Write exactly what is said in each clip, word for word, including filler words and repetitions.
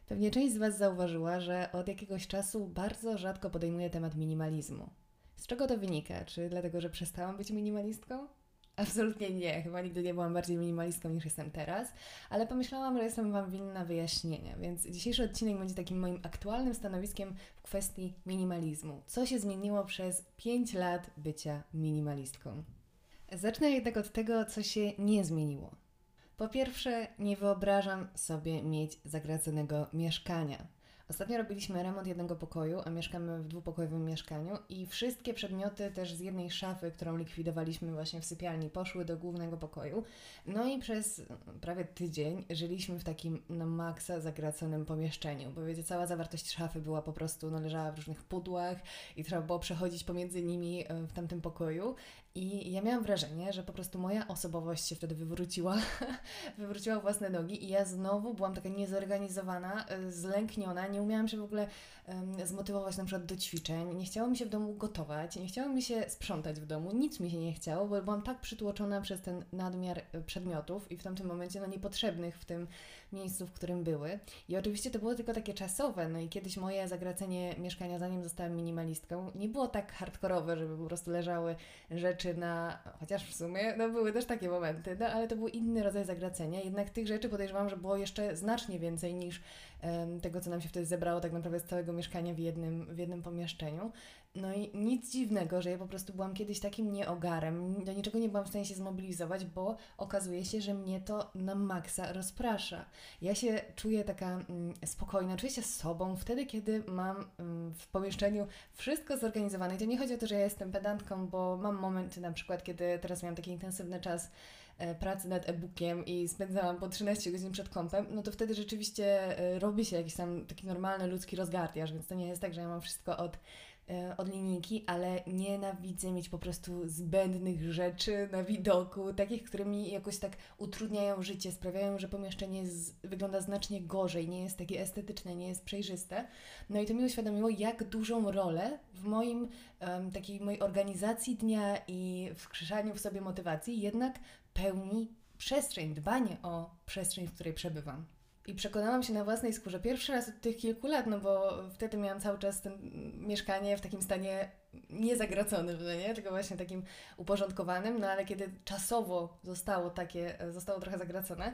Pewnie część z Was zauważyła, że od jakiegoś czasu bardzo rzadko podejmuję temat minimalizmu. Z czego to wynika? Czy dlatego, że przestałam być minimalistką? Absolutnie nie, chyba nigdy nie byłam bardziej minimalistką niż jestem teraz, ale pomyślałam, że jestem Wam winna wyjaśnienia, więc dzisiejszy odcinek będzie takim moim aktualnym stanowiskiem w kwestii minimalizmu. Co się zmieniło przez pięć lat bycia minimalistką? Zacznę jednak od tego, co się nie zmieniło. Po pierwsze, nie wyobrażam sobie mieć zagraconego mieszkania. Ostatnio robiliśmy remont jednego pokoju, a mieszkamy w dwupokojowym mieszkaniu i wszystkie przedmioty też z jednej szafy, którą likwidowaliśmy właśnie w sypialni, poszły do głównego pokoju. No i przez prawie tydzień żyliśmy w takim na maksa zagraconym pomieszczeniu, bo wiecie, cała zawartość szafy była po prostu, no leżała w różnych pudłach i trzeba było przechodzić pomiędzy nimi w tamtym pokoju. I ja miałam wrażenie, że po prostu moja osobowość się wtedy wywróciła, wywróciła własne nogi i ja znowu byłam taka niezorganizowana, zlękniona, nie umiałam się w ogóle um, zmotywować na przykład do ćwiczeń, nie chciało mi się w domu gotować, nie chciało mi się sprzątać w domu, nic mi się nie chciało, bo byłam tak przytłoczona przez ten nadmiar przedmiotów i w tamtym momencie no niepotrzebnych w tym miejscu, w którym były. I oczywiście to było tylko takie czasowe, no i kiedyś moje zagracenie mieszkania, zanim zostałam minimalistką, nie było tak hardkorowe, żeby po prostu leżały rzeczy na, chociaż w sumie no były też takie momenty, no ale to był inny rodzaj zagracenia, jednak tych rzeczy podejrzewam, że było jeszcze znacznie więcej niż um, tego, co nam się wtedy zebrało tak naprawdę z całego mieszkania w jednym, w jednym pomieszczeniu. No i nic dziwnego, że ja po prostu byłam kiedyś takim nieogarem, do niczego nie byłam w stanie się zmobilizować, bo okazuje się, że mnie to na maksa rozprasza. Ja się czuję taka mm, spokojna, czuję się sobą wtedy, kiedy mam mm, w pomieszczeniu wszystko zorganizowane. I to nie chodzi o to, że ja jestem pedantką, bo mam momenty na przykład, kiedy teraz miałam taki intensywny czas e, pracy nad e-bookiem i spędzałam po trzynaście godzin przed kompem, no to wtedy rzeczywiście e, robi się jakiś tam taki normalny ludzki rozgardiaż, więc to nie jest tak, że ja mam wszystko od od linijki, ale nienawidzę mieć po prostu zbędnych rzeczy na widoku, takich, które mi jakoś tak utrudniają życie, sprawiają, że pomieszczenie z, wygląda znacznie gorzej, nie jest takie estetyczne, nie jest przejrzyste. No i to mi uświadomiło, jak dużą rolę w moim, um, takiej mojej organizacji dnia i wskrzeszaniu w sobie motywacji jednak pełni przestrzeń, dbanie o przestrzeń, w której przebywam. I przekonałam się na własnej skórze pierwszy raz od tych kilku lat, no bo wtedy miałam cały czas ten mieszkanie w takim stanie niezagraconym, no nie? Tylko właśnie takim uporządkowanym, no ale kiedy czasowo zostało takie, zostało trochę zagracone,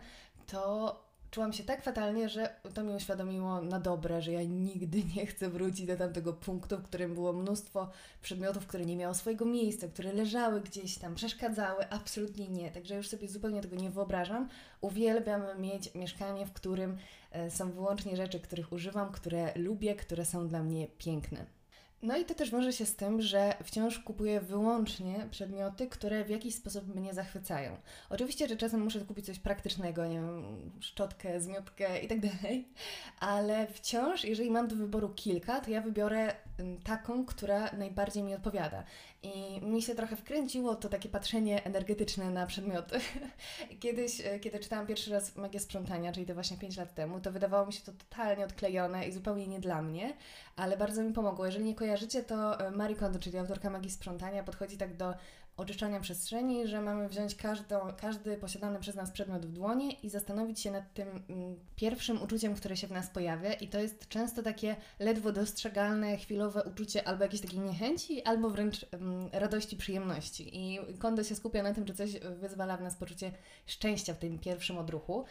to czułam się tak fatalnie, że to mi uświadomiło na dobre, że ja nigdy nie chcę wrócić do tamtego punktu, w którym było mnóstwo przedmiotów, które nie miało swojego miejsca, które leżały gdzieś tam, przeszkadzały. Absolutnie nie. Także już sobie zupełnie tego nie wyobrażam. Uwielbiam mieć mieszkanie, w którym są wyłącznie rzeczy, których używam, które lubię, które są dla mnie piękne. No i to też wiąże się z tym, że wciąż kupuję wyłącznie przedmioty, które w jakiś sposób mnie zachwycają. Oczywiście, że czasem muszę kupić coś praktycznego, nie wiem, szczotkę, zmiotkę i tak dalej, ale wciąż, jeżeli mam do wyboru kilka, to ja wybiorę taką, która najbardziej mi odpowiada. I mi się trochę wkręciło to takie patrzenie energetyczne na przedmioty. Kiedyś, kiedy czytałam pierwszy raz Magię Sprzątania, czyli to właśnie pięć lat temu, to wydawało mi się to totalnie odklejone i zupełnie nie dla mnie, ale bardzo mi pomogło. Jeżeli nie kojarzycie, to Marie Kondo, czyli autorka Magii Sprzątania, podchodzi tak do oczyszczania przestrzeni, że mamy wziąć każdą, każdy posiadany przez nas przedmiot w dłonie i zastanowić się nad tym mm, pierwszym uczuciem, które się w nas pojawia, i to jest często takie ledwo dostrzegalne, chwilowe uczucie albo jakiejś takiej niechęci, albo wręcz mm, radości, przyjemności. I Kondo się skupia na tym, że coś wyzwala w nas poczucie szczęścia w tym pierwszym odruchu.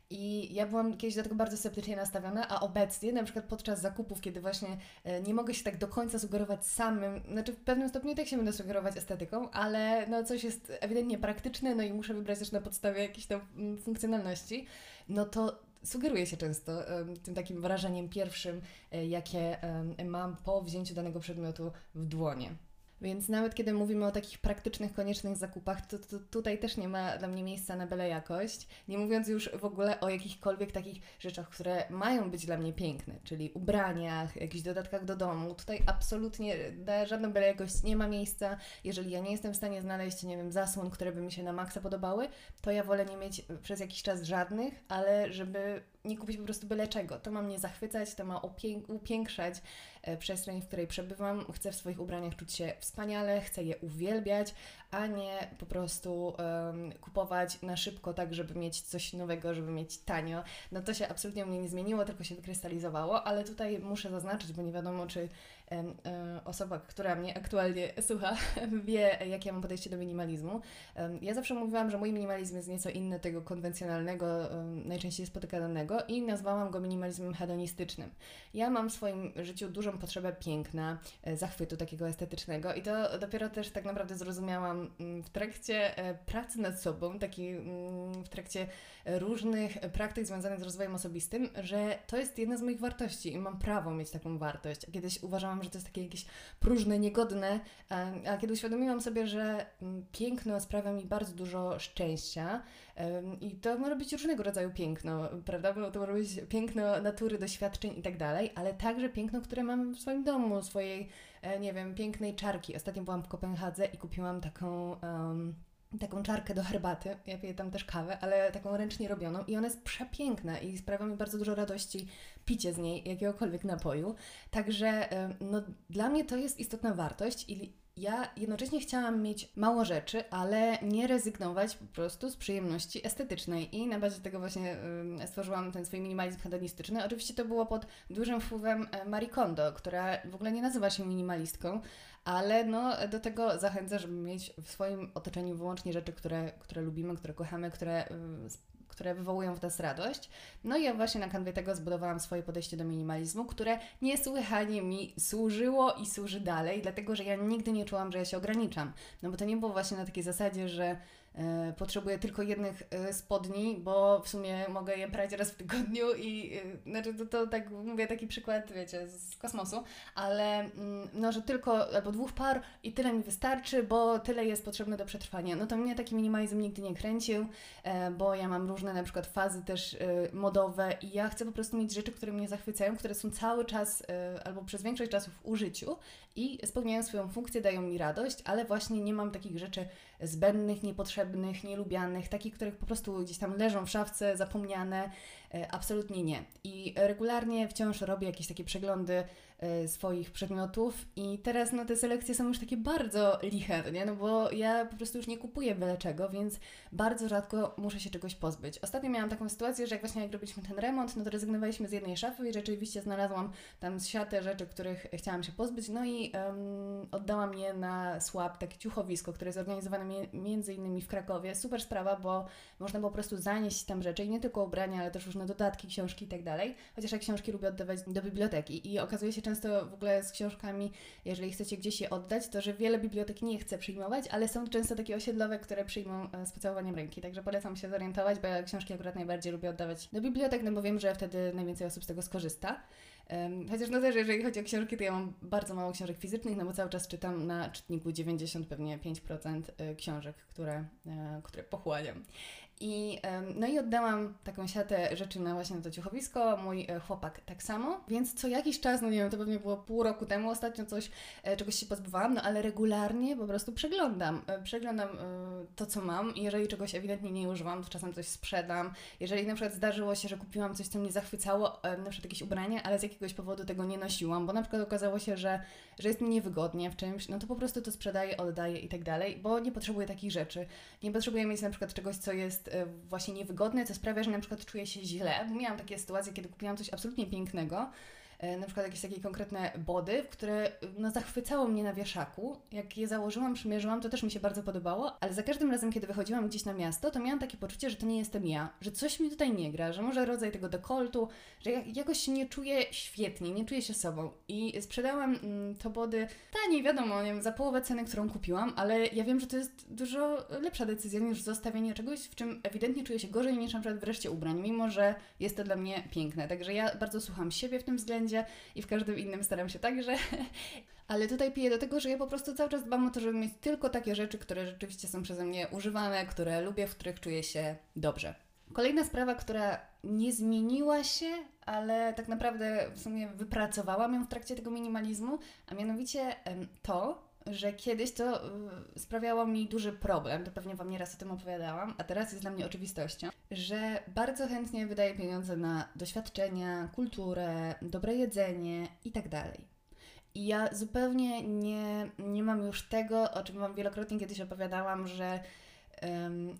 I ja byłam kiedyś do tego bardzo sceptycznie nastawiona, a obecnie, na przykład podczas zakupów, kiedy właśnie nie mogę się tak do końca sugerować samym, znaczy w pewnym stopniu i tak się będę sugerować estetyką, ale no coś jest ewidentnie praktyczne, no i muszę wybrać też na podstawie jakiejś tam funkcjonalności, no to sugeruję się często um, tym takim wrażeniem pierwszym, jakie um, mam po wzięciu danego przedmiotu w dłonie. Więc nawet kiedy mówimy o takich praktycznych, koniecznych zakupach, to, to tutaj też nie ma dla mnie miejsca na byle jakość. Nie mówiąc już w ogóle o jakichkolwiek takich rzeczach, które mają być dla mnie piękne, czyli ubraniach, jakichś dodatkach do domu. Tutaj absolutnie na żadną byle jakość nie ma miejsca. Jeżeli ja nie jestem w stanie znaleźć, nie wiem, zasłon, które by mi się na maksa podobały, to ja wolę nie mieć przez jakiś czas żadnych, ale żeby nie kupić po prostu byle czego. To ma mnie zachwycać, to ma upię- upiększać e, przestrzeń, w której przebywam. Chcę w swoich ubraniach czuć się w wspaniale, chcę je uwielbiać, a nie po prostu um, kupować na szybko tak, żeby mieć coś nowego, żeby mieć tanio. No to się absolutnie u mnie nie zmieniło, tylko się wykrystalizowało, ale tutaj muszę zaznaczyć, bo nie wiadomo, czy um, um, osoba, która mnie aktualnie słucha, wie, jakie mam podejście do minimalizmu. Um, ja zawsze mówiłam, że mój minimalizm jest nieco inny tego konwencjonalnego, um, najczęściej spotykanego i nazwałam go minimalizmem hedonistycznym. Ja mam w swoim życiu dużą potrzebę piękna, zachwytu takiego estetycznego i to dopiero też tak naprawdę zrozumiałam w trakcie pracy nad sobą, taki w trakcie różnych praktyk związanych z rozwojem osobistym, że to jest jedna z moich wartości i mam prawo mieć taką wartość. Kiedyś uważałam, że to jest takie jakieś próżne, niegodne, a, a kiedy uświadomiłam sobie, że piękno sprawia mi bardzo dużo szczęścia i to może być różnego rodzaju piękno, prawda? Bo to może być piękno natury, doświadczeń i tak dalej, ale także piękno, które mam w swoim domu, swojej, nie wiem, pięknej czarki. Ostatnio byłam w Kopenhadze i kupiłam taką... Um, taką czarkę do herbaty, ja piję tam też kawę, ale taką ręcznie robioną i ona jest przepiękna i sprawia mi bardzo dużo radości picie z niej, jakiegokolwiek napoju. Także no, dla mnie to jest istotna wartość i ja jednocześnie chciałam mieć mało rzeczy, ale nie rezygnować po prostu z przyjemności estetycznej i na bazie tego właśnie y, stworzyłam ten swój minimalizm hedonistyczny. Oczywiście to było pod dużym wpływem Marie Kondo, która w ogóle nie nazywa się minimalistką, ale no, do tego zachęcę, żeby mieć w swoim otoczeniu wyłącznie rzeczy, które, które lubimy, które kochamy, które, które wywołują w nas radość. No i ja właśnie na kanwie tego zbudowałam swoje podejście do minimalizmu, które niesłychanie mi służyło i służy dalej, dlatego że ja nigdy nie czułam, że ja się ograniczam. No bo to nie było właśnie na takiej zasadzie, że e, potrzebuję tylko jednych e, spodni, bo w sumie mogę je prać raz w tygodniu i e, znaczy to, to tak mówię, taki przykład, wiecie, z kosmosu, ale mm, no, że tylko albo dwóch par i tyle mi wystarczy, bo tyle jest potrzebne do przetrwania. No to mnie taki minimalizm nigdy nie kręcił, e, bo ja mam różne na przykład fazy też e, modowe i ja chcę po prostu mieć rzeczy, które mnie zachwycają, które są cały czas e, albo przez większość czasu w użyciu i spełniają swoją funkcję, dają mi radość, ale właśnie nie mam takich rzeczy zbędnych, niepotrzebnych, nielubianych, takich, których po prostu gdzieś tam leżą w szafce, zapomniane. Absolutnie nie. I regularnie wciąż robię jakieś takie przeglądy swoich przedmiotów i teraz no te selekcje są już takie bardzo liche, nie? No bo ja po prostu już nie kupuję byle czego, więc bardzo rzadko muszę się czegoś pozbyć. Ostatnio miałam taką sytuację, że jak właśnie jak robiliśmy ten remont, no to rezygnowaliśmy z jednej szafy i rzeczywiście znalazłam tam siatę rzeczy, których chciałam się pozbyć, no i um, oddałam je na swap, takie ciuchowisko, które jest organizowane mi- między innymi w Krakowie. Super sprawa, bo można po prostu zanieść tam rzeczy i nie tylko ubrania, ale też różne dodatki, książki i tak dalej. Chociaż ja książki lubię oddawać do biblioteki i okazuje się często w ogóle z książkami, jeżeli chcecie gdzieś je oddać, to że wiele bibliotek nie chce przyjmować, ale są często takie osiedlowe, które przyjmą z pocałowaniem ręki. Także polecam się zorientować, bo ja książki akurat najbardziej lubię oddawać do bibliotek, no bo wiem, że wtedy najwięcej osób z tego skorzysta. Um, chociaż no też, jeżeli chodzi o książki, to ja mam bardzo mało książek fizycznych, no bo cały czas czytam na czytniku dziewięćdziesiąt, pewnie pięć procent książek, które, które pochłaniam. I, no i oddałam taką siatę rzeczy na właśnie to ciuchowisko, mój chłopak tak samo, więc co jakiś czas, no nie wiem, to pewnie było pół roku temu, ostatnio coś, czegoś się pozbywałam, no ale regularnie po prostu przeglądam, przeglądam to, co mam i jeżeli czegoś ewidentnie nie używam, to czasem coś sprzedam. Jeżeli na przykład zdarzyło się, że kupiłam coś, co mnie zachwycało, na przykład jakieś ubranie, ale z jakiegoś powodu tego nie nosiłam, bo na przykład okazało się, że, że jest mi niewygodnie w czymś, no to po prostu to sprzedaję, oddaję i tak dalej, bo nie potrzebuję takich rzeczy. Nie potrzebuję mieć na przykład czegoś, co jest właśnie niewygodne, co sprawia, że na przykład czuję się źle. Miałam takie sytuacje, kiedy kupiłam coś absolutnie pięknego, na przykład jakieś takie konkretne body, które no, zachwycało mnie na wieszaku. Jak je założyłam, przymierzyłam, to też mi się bardzo podobało, ale za każdym razem, kiedy wychodziłam gdzieś na miasto, to miałam takie poczucie, że to nie jestem ja, że coś mi tutaj nie gra, że może rodzaj tego dekoltu, że jakoś się nie czuję świetnie, nie czuję się sobą. I sprzedałam mm, to body taniej, wiadomo, nie wiem, za połowę ceny, którą kupiłam, ale ja wiem, że to jest dużo lepsza decyzja niż zostawienie czegoś, w czym ewidentnie czuję się gorzej niż na przykład w reszcie ubrań, mimo że jest to dla mnie piękne. Także ja bardzo słucham siebie w tym względzie i w każdym innym staram się także. Ale tutaj piję do tego, że ja po prostu cały czas dbam o to, żeby mieć tylko takie rzeczy, które rzeczywiście są przeze mnie używane, które lubię, w których czuję się dobrze. Kolejna sprawa, która nie zmieniła się, ale tak naprawdę w sumie wypracowałam ją w trakcie tego minimalizmu, a mianowicie to, że kiedyś to sprawiało mi duży problem, to pewnie Wam nieraz o tym opowiadałam, a teraz jest dla mnie oczywistością, że bardzo chętnie wydaję pieniądze na doświadczenia, kulturę, dobre jedzenie i tak dalej. I ja zupełnie nie, nie mam już tego, o czym Wam wielokrotnie kiedyś opowiadałam, że Um,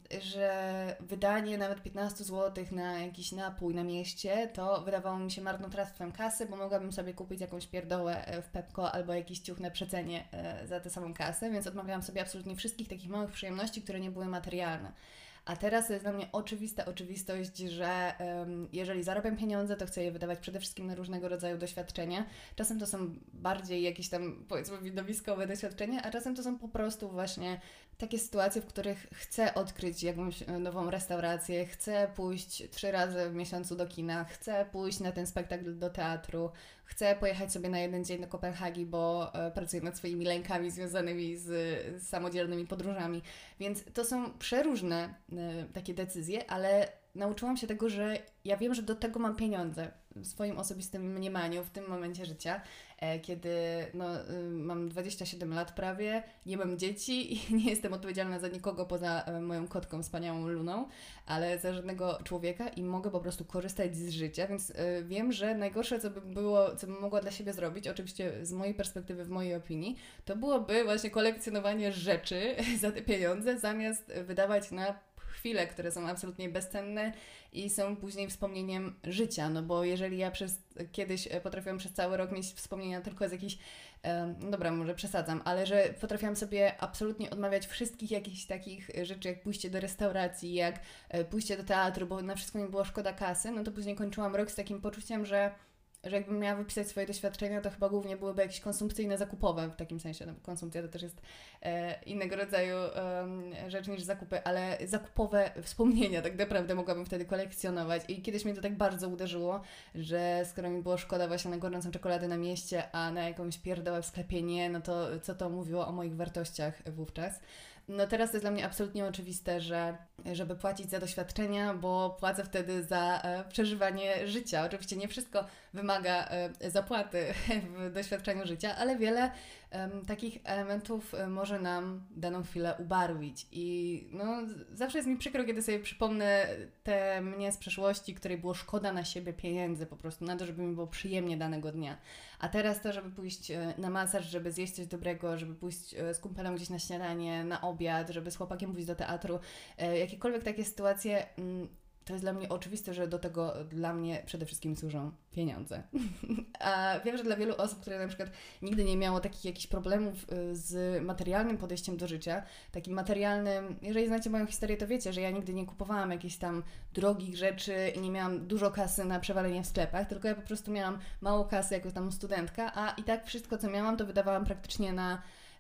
że wydanie nawet piętnaście złotych na jakiś napój na mieście to wydawało mi się marnotrawstwem kasy, bo mogłabym sobie kupić jakąś pierdołę w Pepko albo jakiś ciuch na przecenie e, za tę samą kasę, więc odmawiałam sobie absolutnie wszystkich takich małych przyjemności, które nie były materialne. A teraz to jest dla mnie oczywista oczywistość, że um, jeżeli zarabiam pieniądze, to chcę je wydawać przede wszystkim na różnego rodzaju doświadczenia. Czasem to są bardziej jakieś tam, powiedzmy, widowiskowe doświadczenia, a czasem to są po prostu właśnie takie sytuacje, w których chcę odkryć jakąś nową restaurację, chcę pójść trzy razy w miesiącu do kina, chcę pójść na ten spektakl do teatru, chcę pojechać sobie na jeden dzień do Kopenhagi, bo e, pracuję nad swoimi lękami związanymi z, z samodzielnymi podróżami. Więc to są przeróżne e, takie decyzje, ale nauczyłam się tego, że ja wiem, że do tego mam pieniądze w swoim osobistym mniemaniu w tym momencie życia, e, kiedy no, y, mam dwadzieścia siedem lat prawie, nie mam dzieci i nie jestem odpowiedzialna za nikogo poza e, moją kotką wspaniałą Luną, ale za żadnego człowieka i mogę po prostu korzystać z życia, więc e, wiem, że najgorsze, co by było, co bym mogła dla siebie zrobić, oczywiście z mojej perspektywy, w mojej opinii, to byłoby właśnie kolekcjonowanie rzeczy za te pieniądze, zamiast wydawać na chwile, które są absolutnie bezcenne i są później wspomnieniem życia, no bo jeżeli ja przez kiedyś potrafiłam przez cały rok mieć wspomnienia tylko z jakichś, e, no dobra, może przesadzam, ale że potrafiłam sobie absolutnie odmawiać wszystkich jakichś takich rzeczy, jak pójście do restauracji, jak e, pójście do teatru, bo na wszystko mi było szkoda kasy, no to później kończyłam rok z takim poczuciem, że że jakbym miała wypisać swoje doświadczenia, to chyba głównie byłyby jakieś konsumpcyjne, zakupowe, w takim sensie, no, konsumpcja to też jest e, innego rodzaju e, rzecz niż zakupy, ale zakupowe wspomnienia tak naprawdę mogłabym wtedy kolekcjonować i kiedyś mnie to tak bardzo uderzyło, że skoro mi było szkoda właśnie na gorącą czekoladę na mieście, a na jakąś pierdołę w sklepie nie, no to co to mówiło o moich wartościach wówczas. No teraz to jest dla mnie absolutnie oczywiste, że żeby płacić za doświadczenia, bo płacę wtedy za e, przeżywanie życia. Oczywiście nie wszystko wymaga e, zapłaty w doświadczeniu życia, ale wiele e, takich elementów e, może nam daną chwilę ubarwić. I no, zawsze jest mi przykro, kiedy sobie przypomnę te mnie z przeszłości, której było szkoda na siebie pieniędzy po prostu, na to, żeby mi było przyjemnie danego dnia. A teraz to, żeby pójść e, na masaż, żeby zjeść coś dobrego, żeby pójść e, z kumpelem gdzieś na śniadanie, na obiad, żeby z chłopakiem pójść do teatru, e, jakiekolwiek takie sytuacje, mm, to jest dla mnie oczywiste, że do tego dla mnie przede wszystkim służą pieniądze. A wiem, że dla wielu osób, które na przykład nigdy nie miało takich jakichś problemów z materialnym podejściem do życia, takim materialnym, jeżeli znacie moją historię, to wiecie, że ja nigdy nie kupowałam jakichś tam drogich rzeczy i nie miałam dużo kasy na przewalenie w sklepach, tylko ja po prostu miałam mało kasy jako tam studentka, a i tak wszystko, co miałam, to wydawałam praktycznie na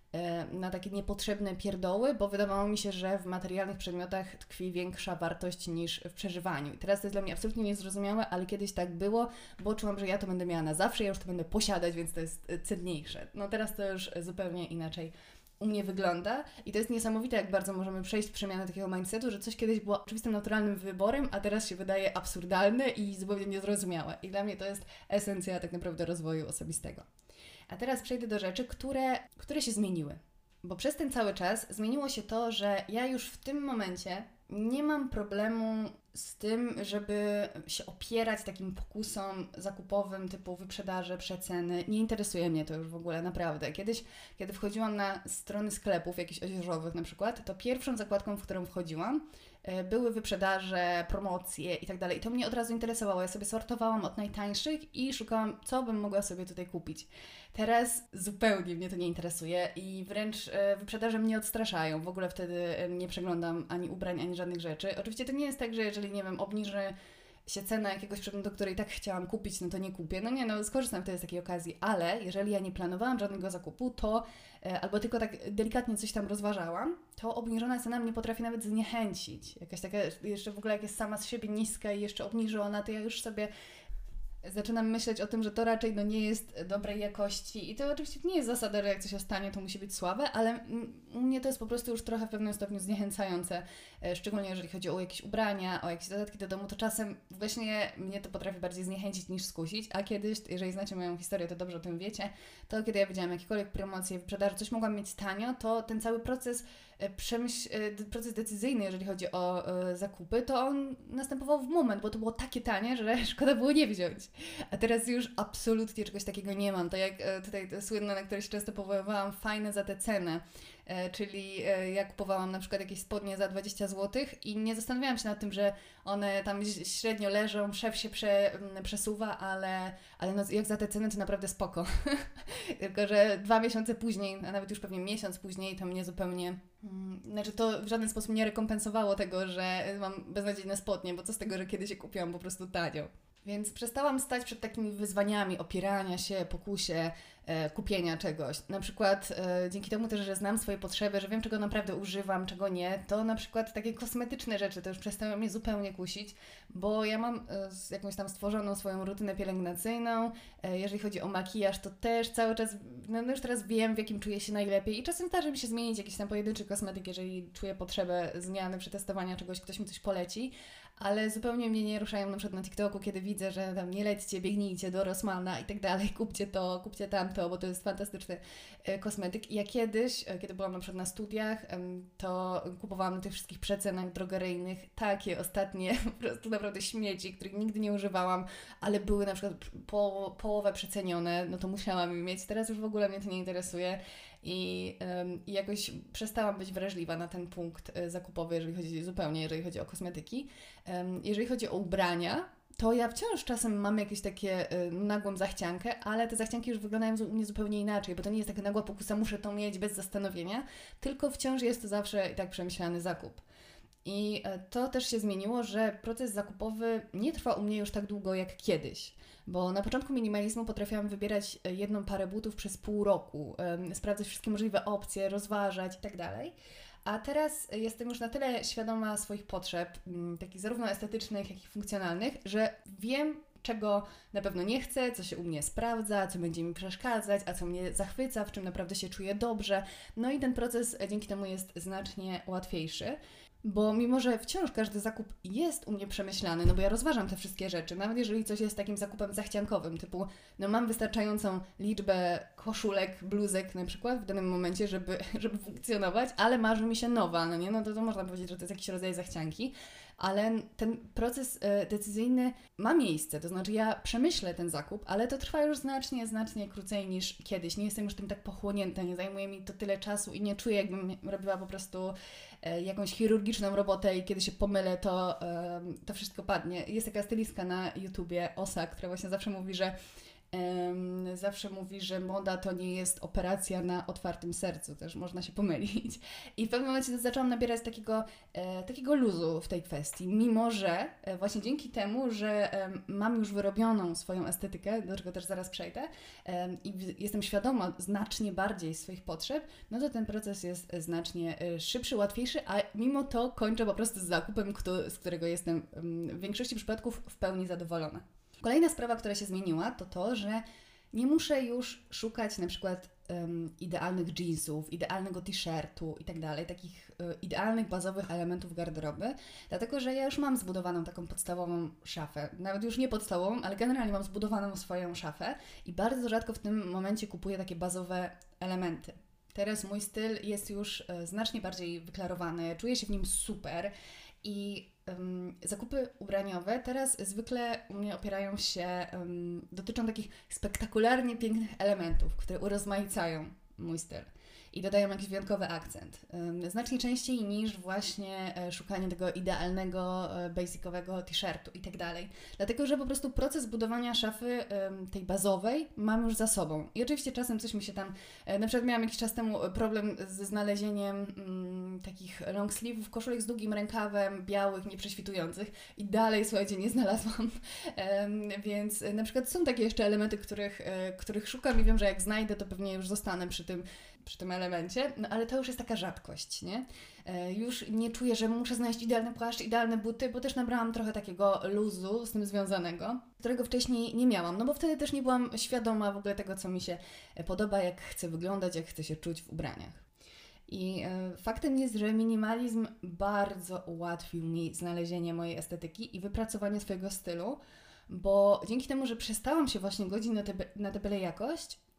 na takie niepotrzebne pierdoły, bo wydawało mi się, że w materialnych przedmiotach tkwi większa wartość niż w przeżywaniu. I teraz to jest dla mnie absolutnie niezrozumiałe, ale kiedyś tak było, bo czułam, że ja to będę miała na zawsze, ja już to będę posiadać, więc to jest cenniejsze. No teraz to już zupełnie inaczej u mnie wygląda i to jest niesamowite, jak bardzo możemy przejść przemianę takiego mindsetu, że coś kiedyś było oczywistym, naturalnym wyborem, a teraz się wydaje absurdalne i zupełnie niezrozumiałe. I dla mnie to jest esencja tak naprawdę rozwoju osobistego. A teraz przejdę do rzeczy, które, które się zmieniły. Bo przez ten cały czas zmieniło się to, że ja już w tym momencie nie mam problemu z tym, żeby się opierać takim pokusom zakupowym typu wyprzedaże, przeceny. Nie interesuje mnie to już w ogóle, naprawdę. Kiedyś, kiedy wchodziłam na strony sklepów jakichś odzieżowych na przykład, to pierwszą zakładką, w którą wchodziłam, były wyprzedaże, promocje i tak dalej. I to mnie od razu interesowało. Ja sobie sortowałam od najtańszych i szukałam, co bym mogła sobie tutaj kupić. Teraz zupełnie mnie to nie interesuje i wręcz wyprzedaże mnie odstraszają. W ogóle wtedy nie przeglądam ani ubrań, ani żadnych rzeczy. Oczywiście to nie jest tak, że jeżeli, nie wiem, obniży się cena jakiegoś przedmiotu, który i tak chciałam kupić, no to nie kupię. No nie, no skorzystam wtedy z takiej okazji, ale jeżeli ja nie planowałam żadnego zakupu, to e, albo tylko tak delikatnie coś tam rozważałam, to obniżona cena mnie potrafi nawet zniechęcić. Jakaś taka, jeszcze w ogóle jak jest sama z siebie niska i jeszcze obniży ona, to ja już sobie zaczynam myśleć o tym, że to raczej no, nie jest dobrej jakości i to oczywiście nie jest zasada, że jak coś ostanie, to musi być słabe, ale u mnie to jest po prostu już trochę w pewnym stopniu zniechęcające, szczególnie jeżeli chodzi o jakieś ubrania, o jakieś dodatki do domu, to czasem właśnie mnie to potrafi bardziej zniechęcić niż skusić, a kiedyś, jeżeli znacie moją historię, to dobrze o tym wiecie, to kiedy ja widziałam jakiekolwiek promocje, wyprzedaży, coś mogłam mieć tanio, to ten cały proces przemyśl, proces decyzyjny, jeżeli chodzi o zakupy, to on następował w moment, bo to było takie tanie, że szkoda było nie wziąć. A teraz już absolutnie czegoś takiego nie mam. To jak e, tutaj to słynne, na które się często powoływałam, fajne za tę cenę. E, czyli e, ja kupowałam na przykład jakieś spodnie za dwadzieścia złotych i nie zastanawiałam się nad tym, że one tam średnio leżą, szef się prze, m, przesuwa, ale, ale no, jak za tę cenę to naprawdę spoko. Tylko że dwa miesiące później, a nawet już pewnie miesiąc później, to mnie zupełnie... Mm, znaczy to w żaden sposób nie rekompensowało tego, że mam beznadziejne spodnie, bo co z tego, że kiedyś je kupiłam po prostu tanio. Więc przestałam stać przed takimi wyzwaniami opierania się, pokusie, e, kupienia czegoś. Na przykład e, dzięki temu też, że znam swoje potrzeby, że wiem, czego naprawdę używam, czego nie, to na przykład takie kosmetyczne rzeczy to już przestają mnie zupełnie kusić, bo ja mam e, z jakąś tam stworzoną swoją rutynę pielęgnacyjną. E, jeżeli chodzi o makijaż, to też cały czas, no, no już teraz wiem, w jakim czuję się najlepiej i czasem zdarzy mi się zmienić jakiś tam pojedynczy kosmetyk, jeżeli czuję potrzebę zmiany, przetestowania czegoś, ktoś mi coś poleci. Ale zupełnie mnie nie ruszają na przykład na TikToku, kiedy widzę, że tam nie lećcie, biegnijcie do Rossmana i tak dalej, kupcie to, kupcie tamto, bo to jest fantastyczny e, kosmetyk. I ja kiedyś, e, kiedy byłam na przykład na studiach, em, to kupowałam na tych wszystkich przecenach drogeryjnych takie ostatnie po prostu naprawdę śmieci, których nigdy nie używałam, ale były na przykład po, połowę przecenione, no to musiałam je mieć. Teraz już w ogóle mnie to nie interesuje. I, ym, I jakoś przestałam być wrażliwa na ten punkt y, zakupowy, jeżeli chodzi zupełnie, jeżeli chodzi o kosmetyki. Ym, jeżeli chodzi o ubrania, to ja wciąż czasem mam jakieś takie y, nagłą zachciankę, ale te zachcianki już wyglądają u mnie zupełnie inaczej, bo to nie jest taka nagła pokusa, muszę to mieć bez zastanowienia, tylko wciąż jest to zawsze i tak przemyślany zakup. I to też się zmieniło, że proces zakupowy nie trwa u mnie już tak długo jak kiedyś. Bo na początku minimalizmu potrafiłam wybierać jedną parę butów przez pół roku, um, sprawdzać wszystkie możliwe opcje, rozważać i tak dalej. A teraz jestem już na tyle świadoma swoich potrzeb, um, takich zarówno estetycznych, jak i funkcjonalnych, że wiem, czego na pewno nie chcę, co się u mnie sprawdza, co będzie mi przeszkadzać, a co mnie zachwyca, w czym naprawdę się czuję dobrze. No i ten proces dzięki temu jest znacznie łatwiejszy. Bo mimo, że wciąż każdy zakup jest u mnie przemyślany, no bo ja rozważam te wszystkie rzeczy, nawet jeżeli coś jest takim zakupem zachciankowym, typu no mam wystarczającą liczbę koszulek, bluzek na przykład w danym momencie, żeby, żeby funkcjonować, ale marzy mi się nowa, no nie, no to, to można powiedzieć, że to jest jakiś rodzaj zachcianki, ale ten proces e, decyzyjny ma miejsce, to znaczy ja przemyślę ten zakup, ale to trwa już znacznie, znacznie krócej niż kiedyś, nie jestem już tym tak pochłonięta, nie zajmuje mi to tyle czasu i nie czuję, jakbym robiła po prostu e, jakąś chirurgiczną robotę i kiedy się pomylę, to, e, to wszystko padnie. Jest taka stylistka na YouTubie, Osa, która właśnie zawsze mówi, że Um, zawsze mówi, że moda to nie jest operacja na otwartym sercu, też można się pomylić. I w pewnym momencie zaczęłam nabierać takiego, e, takiego luzu w tej kwestii, mimo że e, właśnie dzięki temu, że e, mam już wyrobioną swoją estetykę, do czego też zaraz przejdę, e, i w, jestem świadoma znacznie bardziej swoich potrzeb, no to ten proces jest znacznie e, szybszy, łatwiejszy, a mimo to kończę po prostu z zakupem, kto, z którego jestem w większości przypadków w pełni zadowolona. Kolejna sprawa, która się zmieniła, to to, że nie muszę już szukać na przykład um, idealnych jeansów, idealnego t-shirtu i tak dalej, takich um, idealnych, bazowych elementów garderoby, dlatego, że ja już mam zbudowaną taką podstawową szafę. Nawet już nie podstawową, ale generalnie mam zbudowaną swoją szafę i bardzo rzadko w tym momencie kupuję takie bazowe elementy. Teraz mój styl jest już e, znacznie bardziej wyklarowany, czuję się w nim super i um, zakupy ubraniowe teraz zwykle u mnie opierają się, um, dotyczą takich spektakularnie pięknych elementów, które urozmaicają mój styl i dodają jakiś wyjątkowy akcent. Um, znacznie częściej niż właśnie e, szukanie tego idealnego, e, basicowego t-shirtu i tak dalej. Dlatego, że po prostu proces budowania szafy e, tej bazowej mam już za sobą. I oczywiście czasem coś mi się tam, e, na przykład miałam jakiś czas temu problem ze znalezieniem mm, takich long sleeve'ów, koszulek z długim rękawem, białych, nieprześwitujących i dalej, słuchajcie, nie znalazłam. E, więc na przykład są takie jeszcze elementy, których, e, których szukam i wiem, że jak znajdę, to pewnie już zostanę przy tym przy tym elemencie, no ale to już jest taka rzadkość, nie? E, już nie czuję, że muszę znaleźć idealny płaszcz, idealne buty, bo też nabrałam trochę takiego luzu z tym związanego, którego wcześniej nie miałam, no bo wtedy też nie byłam świadoma w ogóle tego, co mi się podoba, jak chcę wyglądać, jak chcę się czuć w ubraniach. I e, faktem jest, że minimalizm bardzo ułatwił mi znalezienie mojej estetyki i wypracowanie swojego stylu, bo dzięki temu, że przestałam się właśnie godzić na tę na tę byle jakość,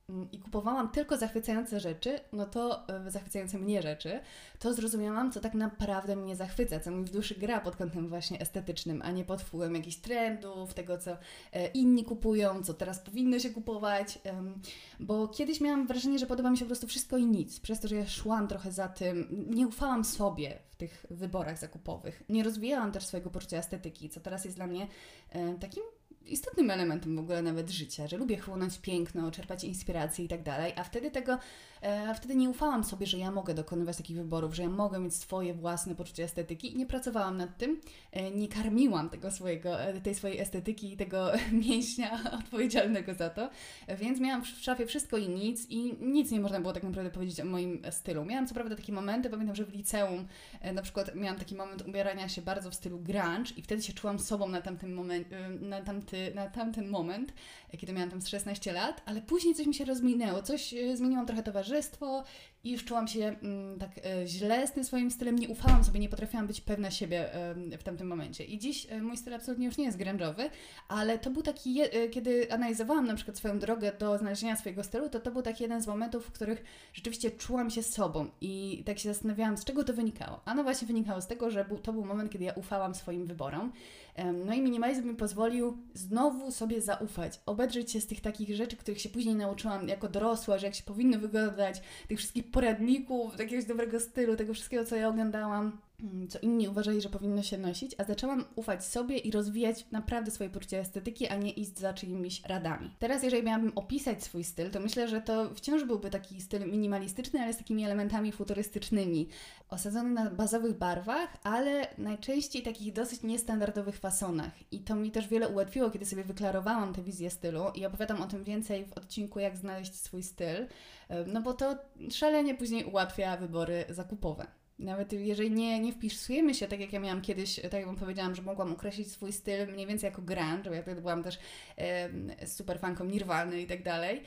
i kupowałam tylko zachwycające rzeczy, no to e, zachwycające mnie rzeczy, to zrozumiałam, co tak naprawdę mnie zachwyca, co mi w duszy gra pod kątem właśnie estetycznym, a nie pod wpływem jakichś trendów, tego, co e, inni kupują, co teraz powinno się kupować, em, bo kiedyś miałam wrażenie, że podoba mi się po prostu wszystko i nic, przez to, że ja szłam trochę za tym, nie ufałam sobie w tych wyborach zakupowych, nie rozwijałam też swojego poczucia estetyki, co teraz jest dla mnie e, takim istotnym elementem w ogóle nawet życia, że lubię chłonąć piękno, czerpać inspiracje i tak dalej, a wtedy tego, a wtedy nie ufałam sobie, że ja mogę dokonywać takich wyborów, że ja mogę mieć swoje własne poczucie estetyki i nie pracowałam nad tym, nie karmiłam tego swojego, tej swojej estetyki i tego mięśnia odpowiedzialnego za to, więc miałam w szafie wszystko i nic i nic nie można było tak naprawdę powiedzieć o moim stylu. Miałam co prawda takie momenty, pamiętam, że w liceum na przykład miałam taki moment ubierania się bardzo w stylu grunge i wtedy się czułam sobą na tamtym moment, na tamty na tamten moment, kiedy miałam tam szesnaście lat, ale później coś mi się rozminęło, coś zmieniłam trochę towarzystwo i już czułam się mm, tak e, źle z tym swoim stylem, nie ufałam sobie, nie potrafiłam być pewna siebie e, w tamtym momencie. I dziś e, mój styl absolutnie już nie jest grunge'owy, ale to był taki, je, e, kiedy analizowałam na przykład swoją drogę do znalezienia swojego stylu, to to był taki jeden z momentów, w których rzeczywiście czułam się sobą i tak się zastanawiałam, z czego to wynikało. A no właśnie wynikało z tego, że był, to był moment, kiedy ja ufałam swoim wyborom. E, no i minimalizm mi pozwolił znowu sobie zaufać, obedrzeć się z tych takich rzeczy, których się później nauczyłam jako dorosła, że jak się powinno wyglądać, tych wszystkich poradników, jakiegoś dobrego stylu, tego wszystkiego, co ja oglądałam, co inni uważali, że powinno się nosić, a zaczęłam ufać sobie i rozwijać naprawdę swoje poczucie estetyki, a nie iść za czyimiś radami. Teraz, jeżeli miałabym opisać swój styl, to myślę, że to wciąż byłby taki styl minimalistyczny, ale z takimi elementami futurystycznymi, osadzony na bazowych barwach, ale najczęściej takich dosyć niestandardowych fasonach. I to mi też wiele ułatwiło, kiedy sobie wyklarowałam tę wizję stylu i opowiadam o tym więcej w odcinku Jak znaleźć swój styl, no bo to szalenie później ułatwia wybory zakupowe. Nawet jeżeli nie, nie wpisujemy się, tak jak ja miałam kiedyś, tak jak Wam powiedziałam, że mogłam określić swój styl mniej więcej jako grunge, bo ja wtedy byłam też e, super fanką Nirvany i tak dalej,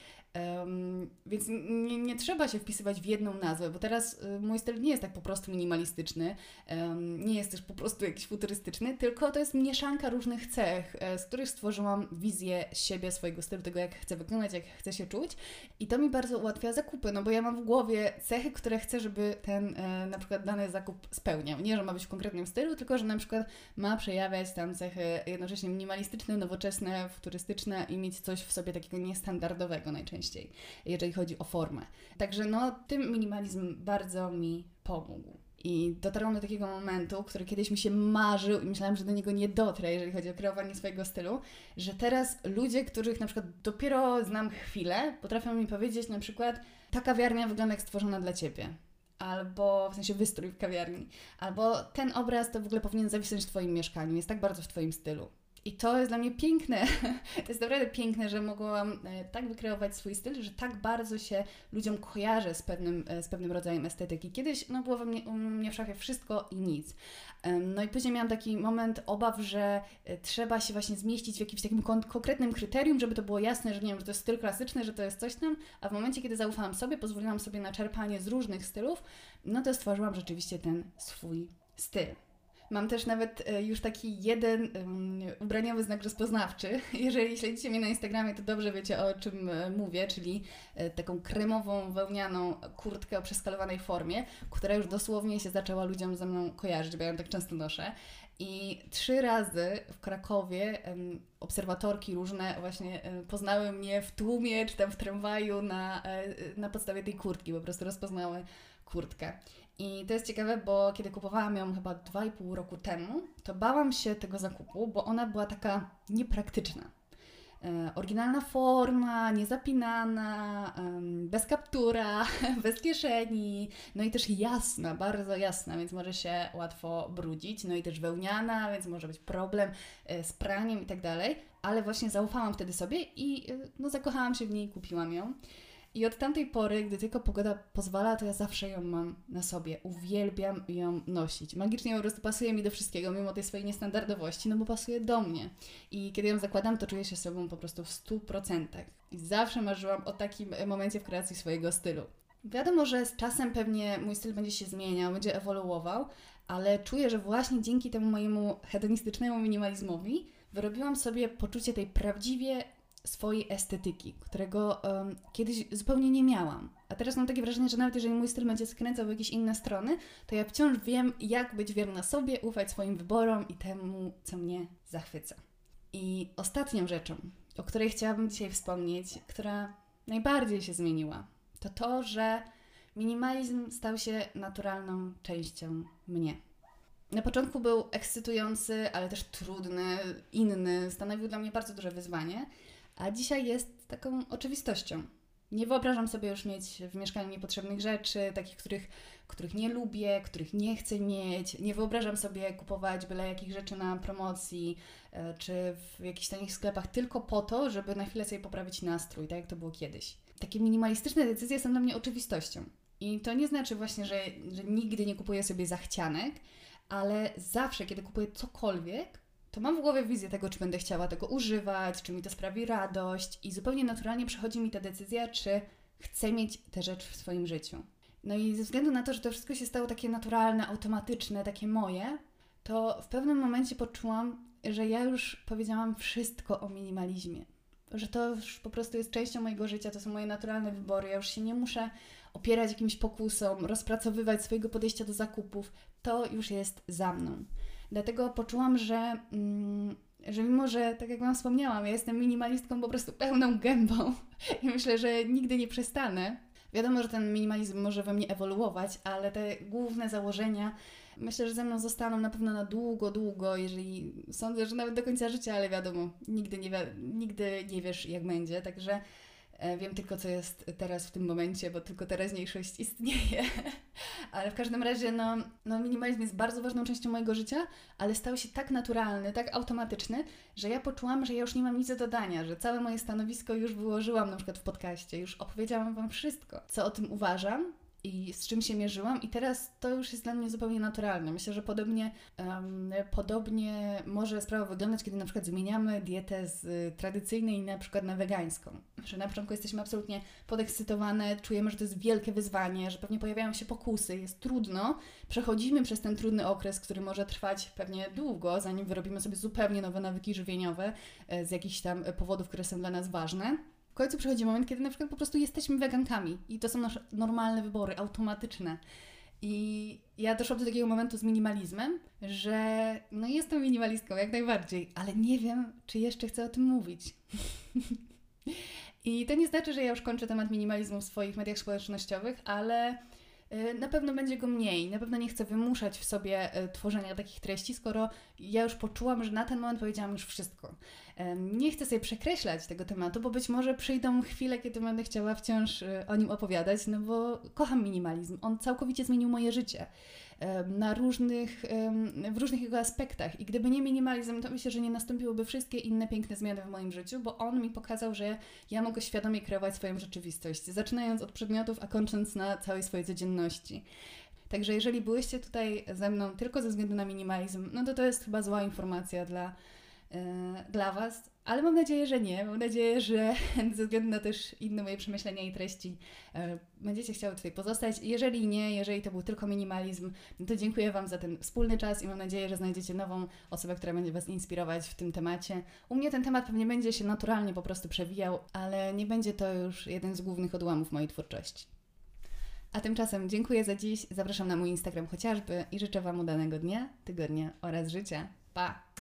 Um, więc nie, nie trzeba się wpisywać w jedną nazwę, bo teraz y, mój styl nie jest tak po prostu minimalistyczny, um, nie jest też po prostu jakiś futurystyczny, tylko to jest mieszanka różnych cech, e, z których stworzyłam wizję siebie, swojego stylu, tego jak chcę wyglądać, jak chcę się czuć i to mi bardzo ułatwia zakupy, no bo ja mam w głowie cechy, które chcę, żeby ten e, na przykład dany zakup spełniał. Nie, że ma być w konkretnym stylu, tylko że na przykład ma przejawiać tam cechy jednocześnie minimalistyczne, nowoczesne, futurystyczne i mieć coś w sobie takiego niestandardowego najczęściej, jeżeli chodzi o formę. Także no, tym minimalizm bardzo mi pomógł. I dotarłam do takiego momentu, który kiedyś mi się marzył i myślałam, że do niego nie dotrę, jeżeli chodzi o kreowanie swojego stylu, że teraz ludzie, których na przykład dopiero znam chwilę, potrafią mi powiedzieć na przykład, ta kawiarnia wygląda jak stworzona dla Ciebie. Albo w sensie wystrój w kawiarni. Albo ten obraz to w ogóle powinien zawisnąć w Twoim mieszkaniu, jest tak bardzo w Twoim stylu. I to jest dla mnie piękne, to jest naprawdę piękne, że mogłam e, tak wykreować swój styl, że tak bardzo się ludziom kojarzę z pewnym, e, z pewnym rodzajem estetyki. Kiedyś no, było we mnie, u mnie w szafie wszystko i nic. E, no i później miałam taki moment obaw, że e, trzeba się właśnie zmieścić w jakimś takim kon- konkretnym kryterium, żeby to było jasne, że nie wiem, że to jest styl klasyczny, że to jest coś tam, a w momencie, kiedy zaufałam sobie, pozwoliłam sobie na czerpanie z różnych stylów, no to stworzyłam rzeczywiście ten swój styl. Mam też nawet e, już taki jeden um, ubraniowy znak rozpoznawczy. Jeżeli śledzicie mnie na Instagramie, to dobrze wiecie, o czym e, mówię, czyli e, taką kremową, wełnianą kurtkę o przeskalowanej formie, która już dosłownie się zaczęła ludziom ze mną kojarzyć, bo ja ją tak często noszę. I trzy razy w Krakowie um, obserwatorki różne właśnie um, poznały mnie w tłumie czy tam w tramwaju na, e, na podstawie tej kurtki, po prostu rozpoznały kurtkę. I to jest ciekawe, bo kiedy kupowałam ją chyba dwa i pół roku temu, to bałam się tego zakupu, bo ona była taka niepraktyczna. E, oryginalna forma, niezapinana, um, bez kaptura, bez kieszeni, no i też jasna, bardzo jasna, więc może się łatwo brudzić, no i też wełniana, więc może być problem e, z praniem i tak dalej, ale właśnie zaufałam wtedy sobie i e, no, zakochałam się w niej i kupiłam ją. I od tamtej pory, gdy tylko pogoda pozwala, to ja zawsze ją mam na sobie. Uwielbiam ją nosić. Magicznie po prostu pasuje mi do wszystkiego, mimo tej swojej niestandardowości, no bo pasuje do mnie. I kiedy ją zakładam, to czuję się sobą po prostu w stu procentach. I zawsze marzyłam o takim momencie w kreacji swojego stylu. Wiadomo, że z czasem pewnie mój styl będzie się zmieniał, będzie ewoluował, ale czuję, że właśnie dzięki temu mojemu hedonistycznemu minimalizmowi wyrobiłam sobie poczucie tej prawdziwie swojej estetyki, którego um, kiedyś zupełnie nie miałam. A teraz mam takie wrażenie, że nawet jeżeli mój styl będzie skręcał w jakieś inne strony, to ja wciąż wiem, jak być wierna sobie, ufać swoim wyborom i temu, co mnie zachwyca. I ostatnią rzeczą, o której chciałabym dzisiaj wspomnieć, która najbardziej się zmieniła, to to, że minimalizm stał się naturalną częścią mnie. Na początku był ekscytujący, ale też trudny, inny, stanowił dla mnie bardzo duże wyzwanie, a dzisiaj jest taką oczywistością. Nie wyobrażam sobie już mieć w mieszkaniu niepotrzebnych rzeczy, takich, których, których nie lubię, których nie chcę mieć. Nie wyobrażam sobie kupować byle jakich rzeczy na promocji e, czy w jakichś tanich sklepach tylko po to, żeby na chwilę sobie poprawić nastrój, tak jak to było kiedyś. Takie minimalistyczne decyzje są dla mnie oczywistością. I to nie znaczy właśnie, że, że nigdy nie kupuję sobie zachcianek, ale zawsze, kiedy kupuję cokolwiek, to mam w głowie wizję tego, czy będę chciała tego używać, czy mi to sprawi radość i zupełnie naturalnie przychodzi mi ta decyzja, czy chcę mieć tę rzecz w swoim życiu. No i ze względu na to, że to wszystko się stało takie naturalne, automatyczne, takie moje, to w pewnym momencie poczułam, że ja już powiedziałam wszystko o minimalizmie. Że to już po prostu jest częścią mojego życia, to są moje naturalne wybory, ja już się nie muszę opierać jakimś pokusom, rozpracowywać swojego podejścia do zakupów. To już jest za mną. Dlatego poczułam, że, mm, że mimo, że tak jak Wam wspomniałam, ja jestem minimalistką po prostu pełną gębą i myślę, że nigdy nie przestanę. Wiadomo, że ten minimalizm może we mnie ewoluować, ale te główne założenia myślę, że ze mną zostaną na pewno na długo, długo, jeżeli sądzę, że nawet do końca życia, ale wiadomo, nigdy nie, wi- nigdy nie wiesz jak będzie, także e, wiem tylko co jest teraz w tym momencie, bo tylko teraźniejszość istnieje. Ale w każdym razie no, no minimalizm jest bardzo ważną częścią mojego życia, ale stał się tak naturalny, tak automatyczny, że ja poczułam, że ja już nie mam nic do dodania, że całe moje stanowisko już wyłożyłam na przykład w podcaście, już opowiedziałam Wam wszystko, co o tym uważam i z czym się mierzyłam i teraz to już jest dla mnie zupełnie naturalne. Myślę, że podobnie, um, podobnie może sprawa wyglądać, kiedy na przykład zmieniamy dietę z y, tradycyjnej na przykład na wegańską. Że na początku jesteśmy absolutnie podekscytowane, czujemy, że to jest wielkie wyzwanie, że pewnie pojawiają się pokusy, jest trudno, przechodzimy przez ten trudny okres, który może trwać pewnie długo, zanim wyrobimy sobie zupełnie nowe nawyki żywieniowe y, z jakichś tam powodów, które są dla nas ważne. W końcu przychodzi moment, kiedy na przykład po prostu jesteśmy wegankami i to są nasze normalne wybory, automatyczne. I ja doszłam do takiego momentu z minimalizmem, że no jestem minimalistką jak najbardziej, ale nie wiem, czy jeszcze chcę o tym mówić. I to nie znaczy, że ja już kończę temat minimalizmu w swoich mediach społecznościowych, ale y, na pewno będzie go mniej. Na pewno nie chcę wymuszać w sobie y, tworzenia takich treści, skoro ja już poczułam, że na ten moment powiedziałam już wszystko. Nie chcę sobie przekreślać tego tematu, bo być może przyjdą chwile, kiedy będę chciała wciąż o nim opowiadać, no bo kocham minimalizm. On całkowicie zmienił moje życie na różnych, w różnych jego aspektach. I gdyby nie minimalizm, to myślę, że nie nastąpiłyby wszystkie inne piękne zmiany w moim życiu, bo on mi pokazał, że ja mogę świadomie kreować swoją rzeczywistość, zaczynając od przedmiotów, a kończąc na całej swojej codzienności. Także jeżeli byłyście tutaj ze mną tylko ze względu na minimalizm, no to to jest chyba zła informacja dla dla Was, ale mam nadzieję, że nie. Mam nadzieję, że ze względu na też inne moje przemyślenia i treści będziecie chciały tutaj pozostać. Jeżeli nie, jeżeli to był tylko minimalizm, no to dziękuję Wam za ten wspólny czas i mam nadzieję, że znajdziecie nową osobę, która będzie Was inspirować w tym temacie. U mnie ten temat pewnie będzie się naturalnie po prostu przewijał, ale nie będzie to już jeden z głównych odłamów mojej twórczości. A tymczasem dziękuję za dziś, zapraszam na mój Instagram chociażby i życzę Wam udanego dnia, tygodnia oraz życia. Pa!